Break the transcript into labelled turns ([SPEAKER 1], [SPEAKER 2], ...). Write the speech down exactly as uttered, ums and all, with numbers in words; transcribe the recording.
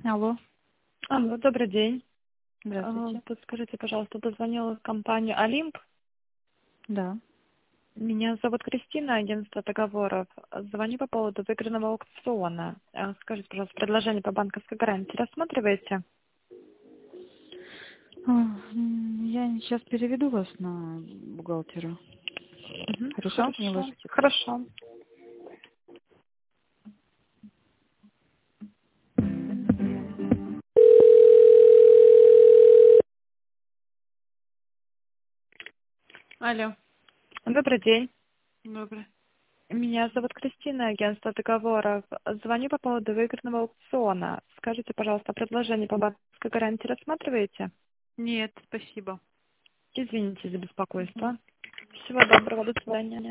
[SPEAKER 1] Алло,
[SPEAKER 2] Алло, добрый день. А,
[SPEAKER 1] здравствуйте.
[SPEAKER 2] Подскажите, пожалуйста, позвонила в компанию «Олимп».
[SPEAKER 1] Да.
[SPEAKER 2] Меня зовут Кристина, агентство договоров. Звоню по поводу выигранного аукциона. А, Скажите, пожалуйста, предложение по банковской гарантии рассматриваете?
[SPEAKER 1] А, м, Я сейчас переведу вас на бухгалтера.
[SPEAKER 2] Мгм,
[SPEAKER 1] Хорошо? Не
[SPEAKER 2] хорошо,
[SPEAKER 1] ложите.
[SPEAKER 2] хорошо.
[SPEAKER 1] Алло,
[SPEAKER 2] Добрый день.
[SPEAKER 1] добрый.
[SPEAKER 2] Меня зовут Кристина, агентство договоров. Звоню по поводу выигранного аукциона. Скажите, пожалуйста, предложение по банковской гарантии рассматриваете?
[SPEAKER 1] Нет, спасибо.
[SPEAKER 2] Извините за беспокойство. Всего доброго, до свидания.